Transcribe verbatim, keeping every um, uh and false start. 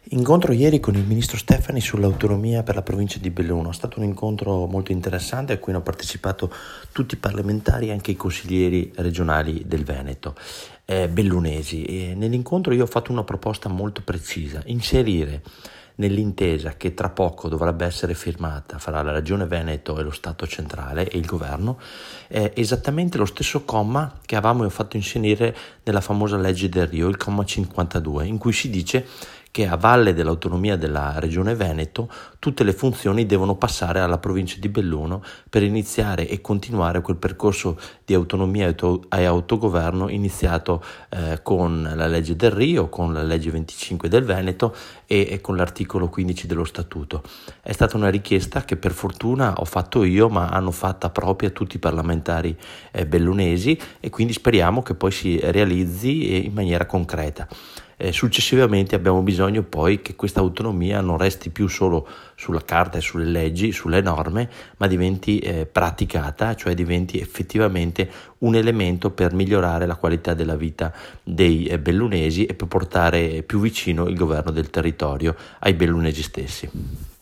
Incontro ieri con il ministro Stefani sull'autonomia per la provincia di Belluno. È stato un incontro molto interessante a cui hanno partecipato tutti i parlamentari e anche i consiglieri regionali del Veneto, eh, bellunesi. E nell'incontro io ho fatto una proposta molto precisa: inserire nell'intesa che tra poco dovrebbe essere firmata fra la Regione Veneto e lo Stato centrale e il governo eh, esattamente lo stesso comma che avevamo fatto inserire nella famosa legge del Rio, il comma cinquantadue, in cui si dice che a valle dell'autonomia della Regione Veneto tutte le funzioni devono passare alla provincia di Belluno per iniziare e continuare quel percorso di autonomia e autogoverno iniziato eh, con la legge del Rio, con la legge venticinque del Veneto e, e con l'articolo quindici dello Statuto. È stata una richiesta che per fortuna ho fatto io, ma hanno fatta propria tutti i parlamentari eh, bellunesi, e quindi speriamo che poi si realizzi in maniera concreta. Eh, successivamente abbiamo bisogno poi che questa autonomia non resti più solo sulla carta e sulle leggi, sulle norme, ma diventi eh, praticata, cioè diventi effettivamente un elemento per migliorare la qualità della vita dei eh, bellunesi e per portare più vicino il governo del territorio ai bellunesi stessi.